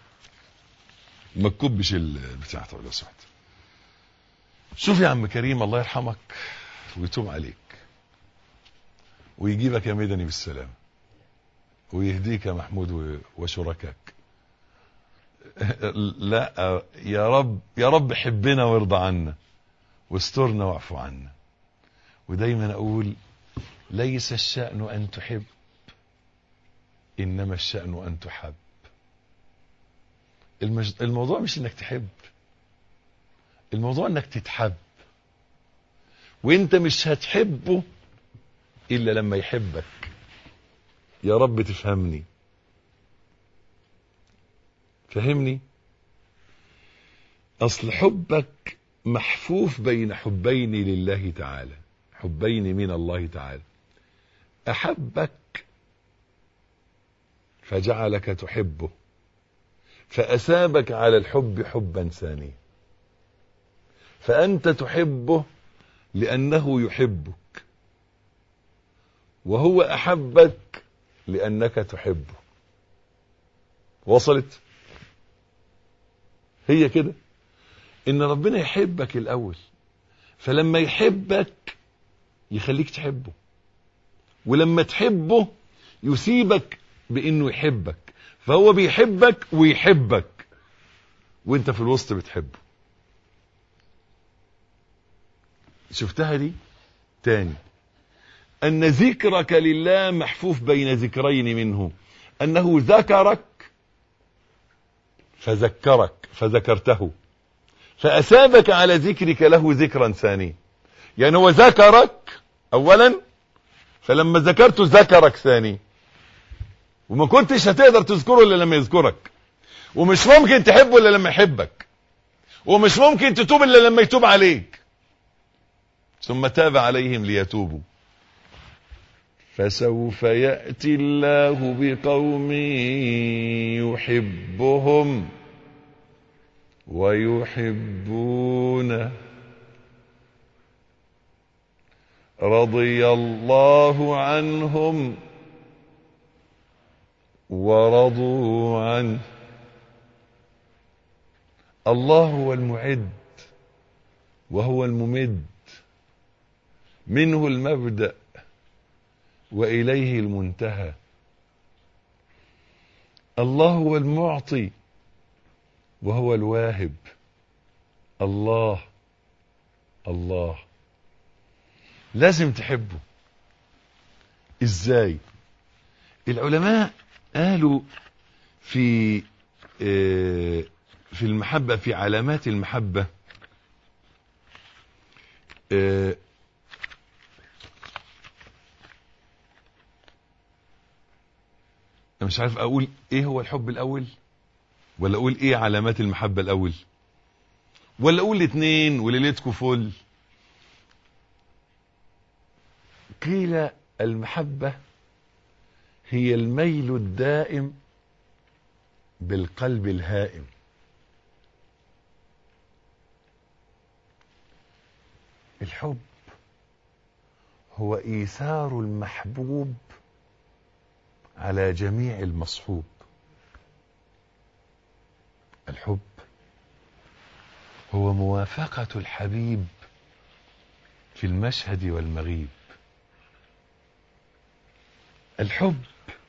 ما تكبش البتاع طبعا لو سمحت. شوف يا عم كريم، الله يرحمك ويتوب عليك ويجيبك يا مدني بالسلام ويهديك يا محمود وشركاك. لا يا رب، يا رب حبنا وارضى عنا واسترنا واعفو عنا. ودايما اقول ليس الشأن ان تحب، انما الشأن ان تحب. المج... الموضوع مش انك تحب، الموضوع انك تتحب. وانت مش هتحبه الا لما يحبك. يا رب تفهمني، فهمني. اصل حبك محفوف بين حبين لله تعالى، حبين من الله تعالى. احبك فجعلك تحبه، فاثابك على الحب حبا ثانيا. فانت تحبه لانه يحبك، وهو احبك لانك تحبه. وصلت؟ هي كده، ان ربنا يحبك الاول، فلما يحبك يخليك تحبه، ولما تحبه يسيبك بانه يحبك. فهو بيحبك ويحبك وانت في الوسط بتحبه. شفتها دي؟ تاني، ان ذكرك لله محفوف بين ذكرين منه، انه ذكرك فذكرك فذكرته، فأثابك على ذكرك له ذكرا ثانيا. يعني هو ذكرك اولا، فلما ذكرته ذكرك ثاني، وما كنتش هتقدر تذكره الا لما يذكرك، ومش ممكن تحبه الا لما يحبك، ومش ممكن تتوب الا لما يتوب عليك. ثم تاب عليهم ليتوبوا. فسوف يأتي الله بقوم يحبهم ويحبونه رضي الله عنهم ورضوا عنه. الله هو المعد وهو الممد، منه المبدأ وإليه المنتهى. الله هو المعطي وهو الواهب. الله الله لازم تحبه. ازاي؟ العلماء قالوا في في المحبة، في علامات المحبة، انا مش عارف اقول ايه هو الحب الاول، ولا اقول ايه علامات المحبة الاول، ولا اقول الاثنين وليلتكم فل. قيل المحبة هي الميل الدائم بالقلب الهائم. الحب هو إيثار المحبوب على جميع المصحوب. الحب هو موافقة الحبيب في المشهد والمغيب. الحب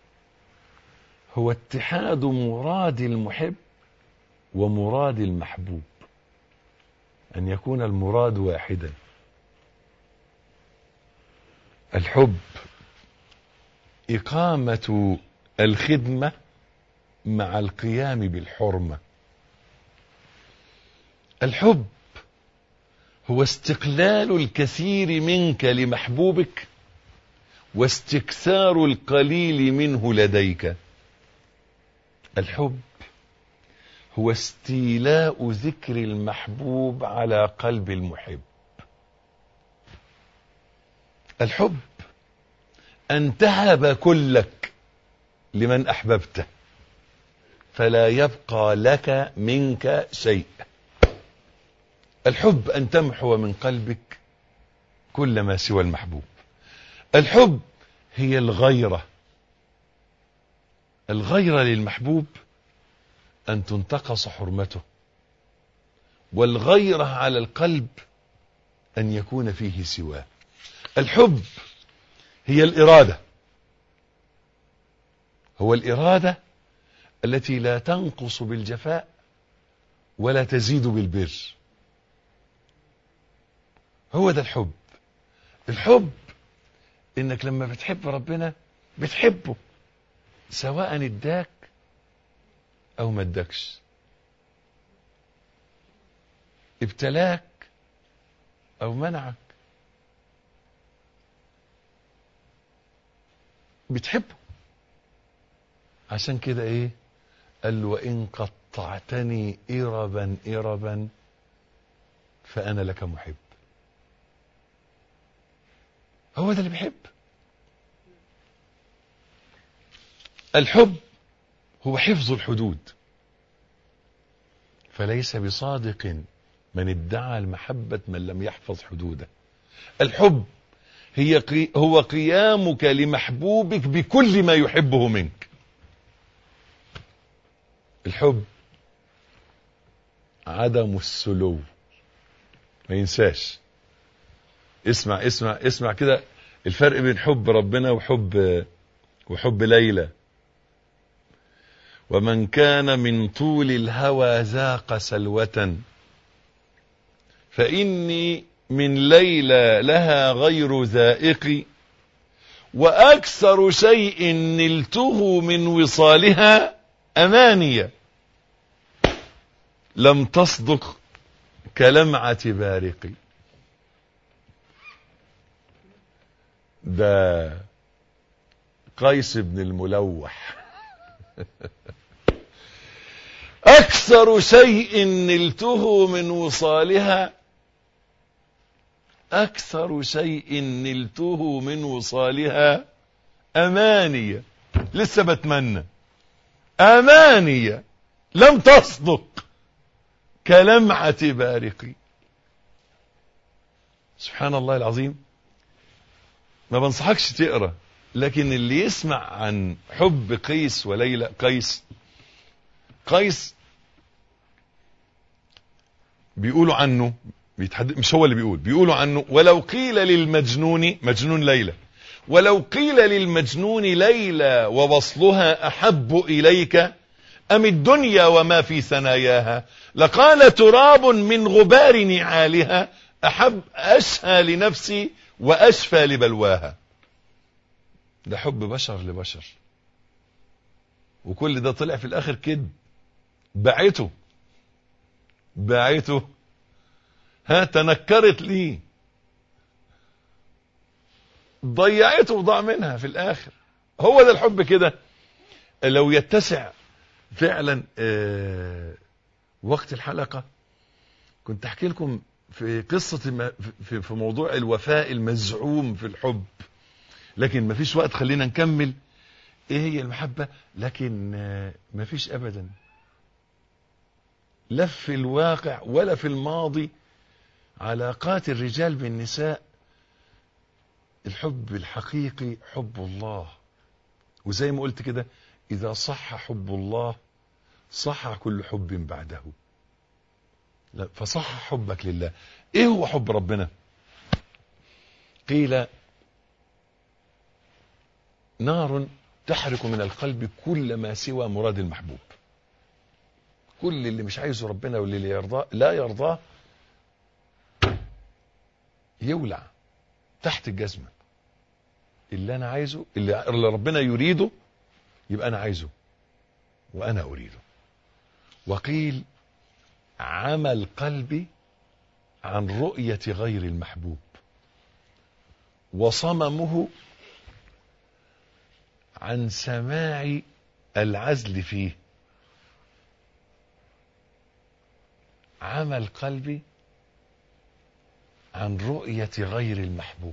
هو اتحاد مراد المحب ومراد المحبوب، أن يكون المراد واحدا. الحب إقامة الخدمة مع القيام بالحرمة. الحب هو استقلال الكثير منك لمحبوبك واستكثار القليل منه لديك. الحب هو استيلاء ذكر المحبوب على قلب المحب. الحب أن تهب كلك لمن أحببته فلا يبقى لك منك شيء. الحب أن تمحو من قلبك كل ما سوى المحبوب. الحب هي الغيرة. الغيرة للمحبوب أن تنتقص حرمته، والغيرة على القلب أن يكون فيه سواه. الحب هي الإرادة. هو الإرادة التي لا تنقص بالجفاء ولا تزيد بالبر. هو ده الحب. الحب إنك لما بتحب ربنا بتحبه سواء اداك أو ما اداكش، ابتلاك أو منعك، بتحبه. عشان كده ايه قال له وإن قطعتني إربا إربا فأنا لك محب. هو ده اللي بيحب. الحب هو حفظ الحدود، فليس بصادق من ادعى المحبة من لم يحفظ حدوده. الحب هي قي... هو قيامك لمحبوبك بكل ما يحبه منك. الحب عدم السلو. ما ينساش. اسمع اسمع اسمع كده الفرق بين حب ربنا وحب وحب ليلى. ومن كان من طول الهوى ذاق سلوة فإني من ليلى لها غير ذائق، وأكثر شيء نلته من وصالها أمانية لم تصدق كلمعة بارق. ده قيس بن الملوح. أكثر شيء نلته من وصالها أكثر شيء نلته من وصالها أمانية. لسه بتمنى أمانية لم تصدق كلمعة بارق. سبحان الله العظيم. ما بنصحكش تقرأ، لكن اللي يسمع عن حب قيس وليلى. قيس قيس بيقولوا عنه مش هو اللي بيقول، بيقولوا عنه ولو قيل للمجنون، مجنون ليلى، ولو قيل للمجنون ليلى ووصلها أحب إليك أم الدنيا وما في ثناياها لقال تراب من غبار نعالها أحب أشهى لنفسي وأشفى لبلواها. ده حب بشر لبشر، وكل ده طلع في الآخر كذب. باعته باعته ها تنكرت ليه، ضيعته وضاع منها في الآخر. هو ده الحب كده. لو يتسع فعلا آه وقت الحلقة كنت احكي لكم في قصة في, في موضوع الوفاء المزعوم في الحب، لكن ما فيش وقت. خلينا نكمل ايه هي المحبة؟ لكن ما فيش ابدا لا في الواقع ولا في الماضي علاقات الرجال بالنساء الحب الحقيقي حب الله. وزي ما قلت كده، اذا صح حب الله صح كل حب بعده. فصح حبك لله. ايه هو حب ربنا؟ قيل نار تحرق من القلب كل ما سوى مراد المحبوب. كل اللي مش عايزه ربنا واللي يرضاه لا يرضاه يولع تحت الجزمة. اللي انا عايزه اللي ربنا يريده يبقى انا عايزه وانا اريده. وقيل عمى القلب عن رؤية غير المحبوب وصممه عن سماع العزل فيه. عمى القلب عن رؤية غير المحبوب.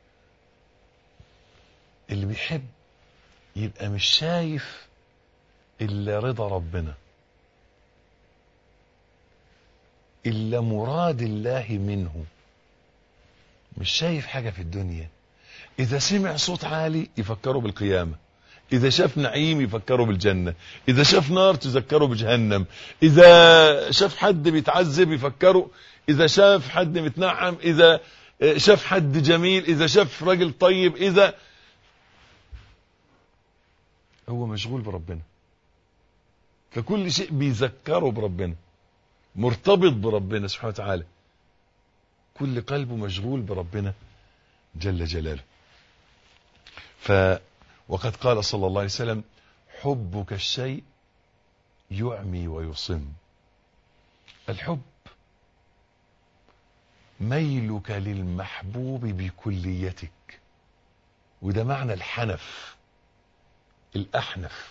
اللي بيحب يبقى مش شايف إلا رضا ربنا، إلا مراد الله منه، مش شايف حاجة في الدنيا. إذا سمع صوت عالي يفكره بالقيامة، إذا شاف نعيم يفكره بالجنة، إذا شاف نار تذكره بجهنم، إذا شاف حد بيتعذب يفكره، إذا شاف حد متنعم، إذا شاف حد جميل، إذا شاف راجل طيب، إذا هو مشغول بربنا. فكل شيء بيذكره بربنا، مرتبط بربنا سبحانه وتعالى. كل قلبه مشغول بربنا جل جلاله. ف وقد قال صلى الله عليه وسلم: حبك الشيء يعمي ويصم. الحب ميلك للمحبوب بكليتك، وده معنى الحنف الأحنف.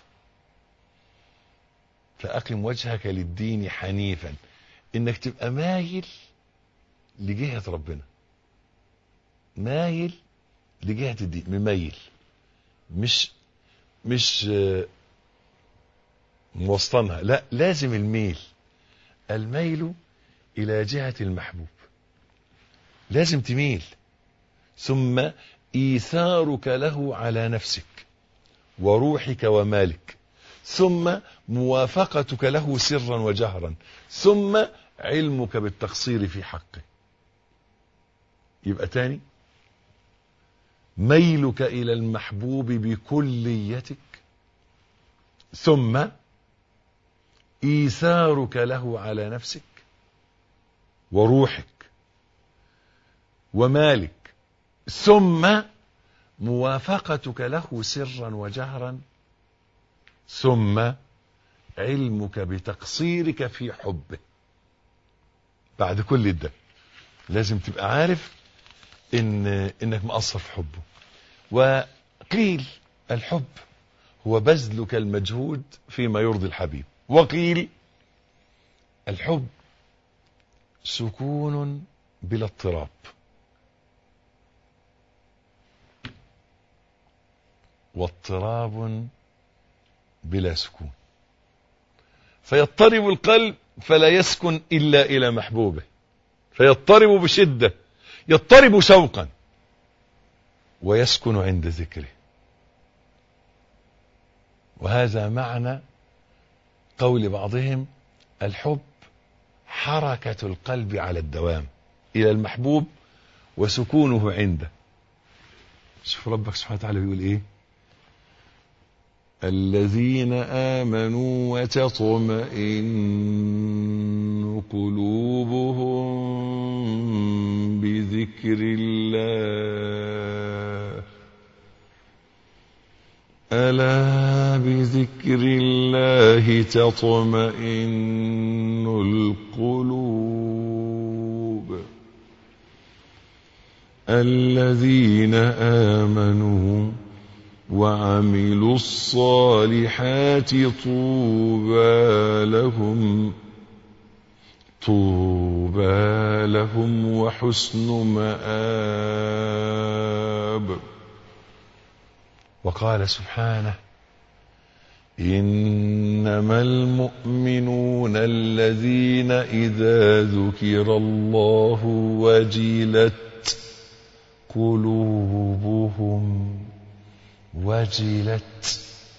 فأقم وجهك للدين حنيفا، إنك تبقى مايل لجهة ربنا، مايل لجهة الدين، مميل، مش مش موسطنها، لا، لازم الميل. الميل إلى جهة المحبوب، لازم تميل. ثم إيثارك له على نفسك وروحك ومالك، ثم موافقتك له سرا وجهرا، ثم علمك بالتقصير في حقه. يبقى تاني: ميلك إلى المحبوب بكليتك، ثم إيثارك له على نفسك وروحك ومالك، ثم موافقتك له سرا وجهرا، ثم علمك بتقصيرك في حبه. بعد كل ده لازم تبقى عارف إن إنك مقصر في حبه. وقيل الحب هو بذلك المجهود فيما يرضي الحبيب، وقيل الحب سكون بلا اضطراب. واضطراب بلا سكون، فيضطرب القلب فلا يسكن إلا إلى محبوبه، فيضطرب بشدة، يضطرب شوقا، ويسكن عند ذكره. وهذا معنى قول بعضهم: الحب حركة القلب على الدوام إلى المحبوب وسكونه عنده. شوف ربك سبحانه وتعالى بيقول إيه: الذين آمنوا وتطمئن قلوبهم بذكر الله ألا بذكر الله تطمئن القلوب الذين آمنوا وعملوا الصالحات طوبى لهم طوبى لهم وحسن مآب. وقال سبحانه: إنما المؤمنون الذين إذا ذكر الله وجلت قلوبهم وجلت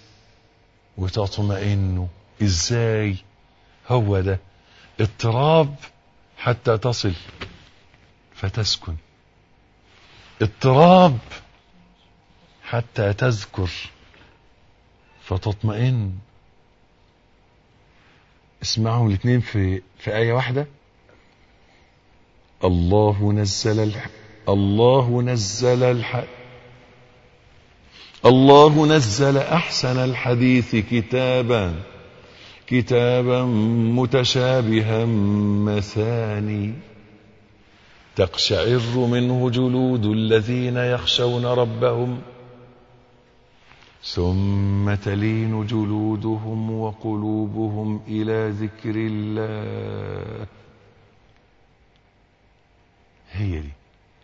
وتطمئن. ازاي؟ هو ده اضطراب حتى تصل فتسكن، اضطراب حتى تذكر فتطمئن. اسمعوا الاثنين في في آية واحدة. الله نزل الح... الله نزل الح... الله نزل أحسن الحديث كتابا كتابا متشابها مثاني تقشعر منه جلود الذين يخشون ربهم ثم تلين جلودهم وقلوبهم إلى ذكر الله. هي دي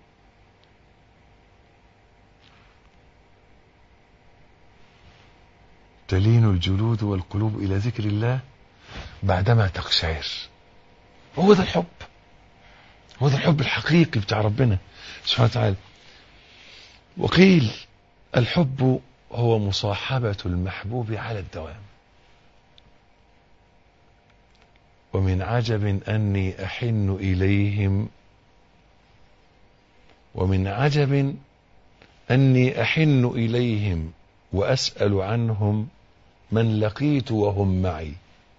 تلين الجلود والقلوب إلى ذكر الله بعدما تقشعر. هو ده الحب، هو ده الحب الحقيقي بتاع ربنا سبحانه وتعالى. وقيل الحب هو مصاحبة المحبوب على الدوام. ومن عجب أني أحن إليهم ومن عجب أني أحن إليهم وأسأل عنهم من لقيت وهم معي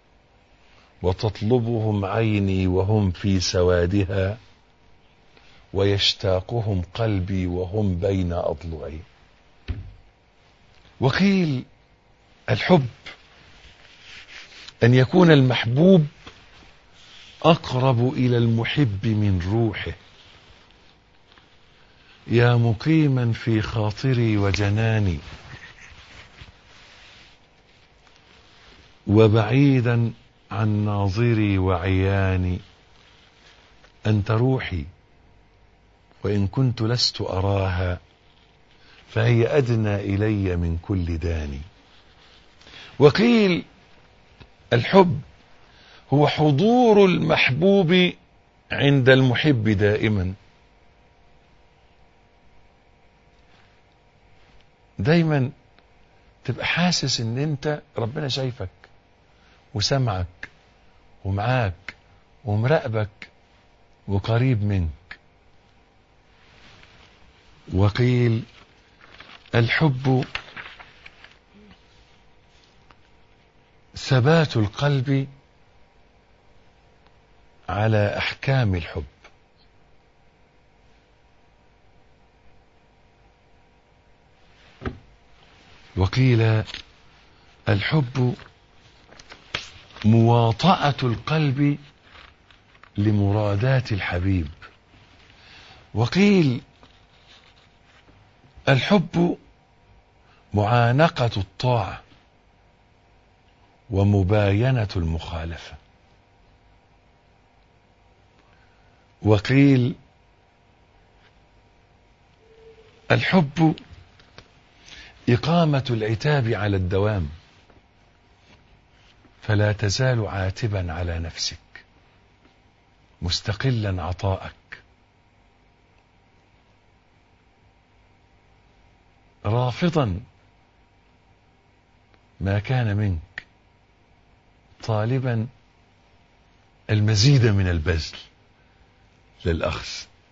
وتطلبهم عيني وهم في سوادها ويشتاقهم قلبي وهم بين أضلعي. وقيل الحب أن يكون المحبوب أقرب إلى المحب من روحه. يا مقيما في خاطري وجناني وبعيدا عن ناظري وعياني أنت روحي وإن كنت لست أراها فهي أدنى إلي من كل داني. وقيل الحب هو حضور المحبوب عند المحب دائما. دايما تبقى حاسس ان انت ربنا شايفك وسمعك ومعاك ومراقبك وقريب منك. وقيل الحب ثبات القلب على أحكام الحب. وقيل الحب مواطأة القلب لمرادات الحبيب. وقيل الحب معانقة الطاعة ومباينة المخالفة. وقيل الحب إقامة العتاب على الدوام فلا تزال عاتبا على نفسك مستقلا عطاءك رافضا ما كان منك طالبا المزيد من البذل للأخذ.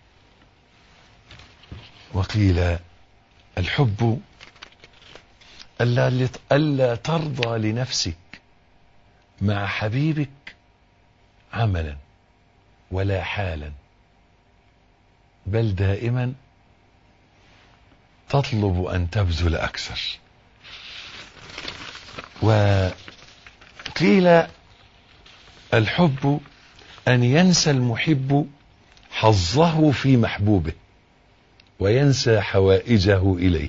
وقيل الحب ألا, ألا ترضى لنفسك مع حبيبك عملا ولا حالا بل دائما تطلب أن تبذل أكثر. وقيل الحب أن ينسى المحب حظه في محبوبه وينسى حوائجه إليه.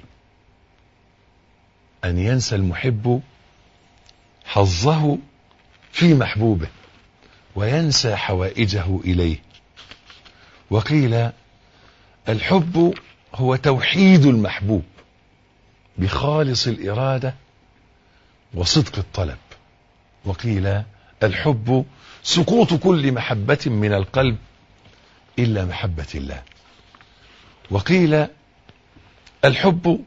أن ينسى المحب حظه في محبوبه وينسى حوائجه إليه. وقيل الحب هو توحيد المحبوب بخالص الإرادة وصدق الطلب. وقيل الحب سقوط كل محبة من القلب إلا محبة الله. وقيل الحب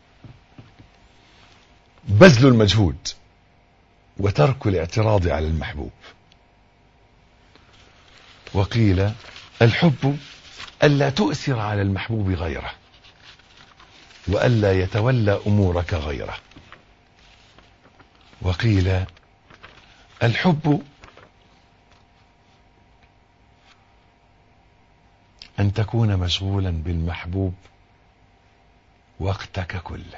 بذل المجهود وترك الاعتراض على المحبوب. وقيل الحب ألا تؤثر على المحبوب غيره وألا يتولى أمورك غيره. وقيل الحب أن تكون مشغولا بالمحبوب وقتك كله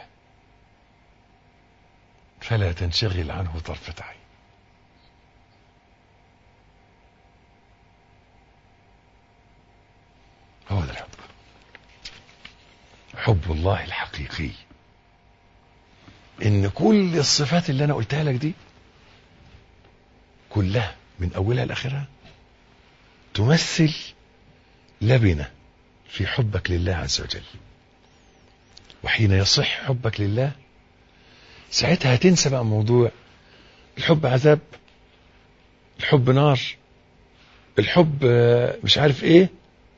فلا تنشغل عنه طرفة عين. هو ده الحب، حب الله الحقيقي. ان كل الصفات اللي انا قلتها لك دي كلها من اولها لاخرها تمثل لبنة في حبك لله عز وجل. وحين يصح حبك لله ساعتها هتنسى بقى موضوع الحب عذاب، الحب نار، الحب مش عارف ايه.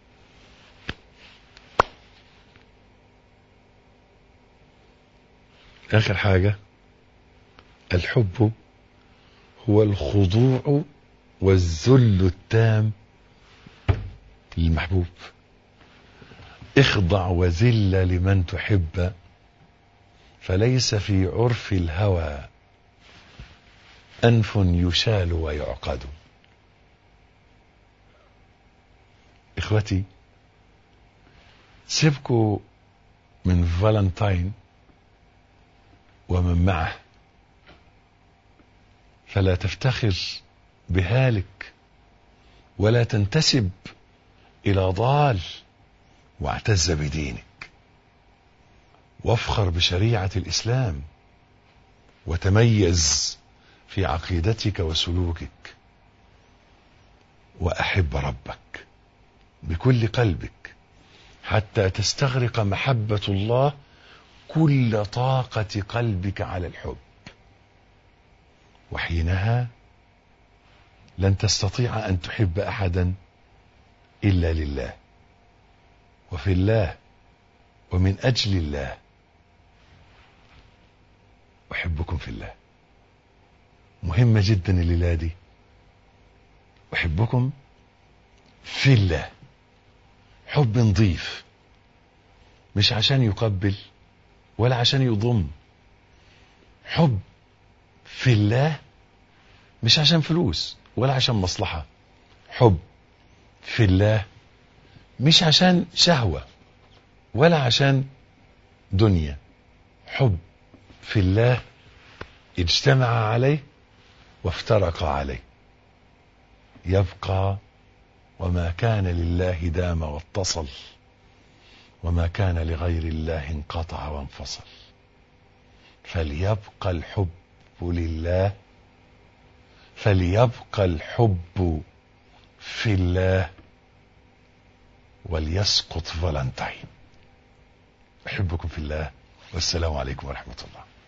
اخر حاجة الحب هو الخضوع والذل التام للمحبوب. اخضع وذل لمن تحب فليس في عرف الهوى أنف يشال ويعقد. إخوتي سيبكوا من فالنتين ومن معه، فلا تفتخر بهالك ولا تنتسب إلى ضال، واعتز بدينك وافخر بشريعة الإسلام وتميز في عقيدتك وسلوكك، وأحب ربك بكل قلبك حتى تستغرق محبة الله كل طاقة قلبك على الحب، وحينها لن تستطيع أن تحب أحدا إلا لله وفي الله ومن أجل الله. أحبكم في الله مهمة جدا الليلة دي. أحبكم في الله حب نظيف، مش عشان يقبل ولا عشان يضم. حب في الله مش عشان فلوس ولا عشان مصلحة. حب في الله مش عشان شهوة ولا عشان دنيا. حب في الله اجتمع عليه وافترق عليه، يبقى وما كان لله دام واتصل وما كان لغير الله انقطع وانفصل. فليبقى الحب لله، فليبقى الحب في الله، وليسقط فالنتين. أحبكم في الله والسلام عليكم ورحمة الله.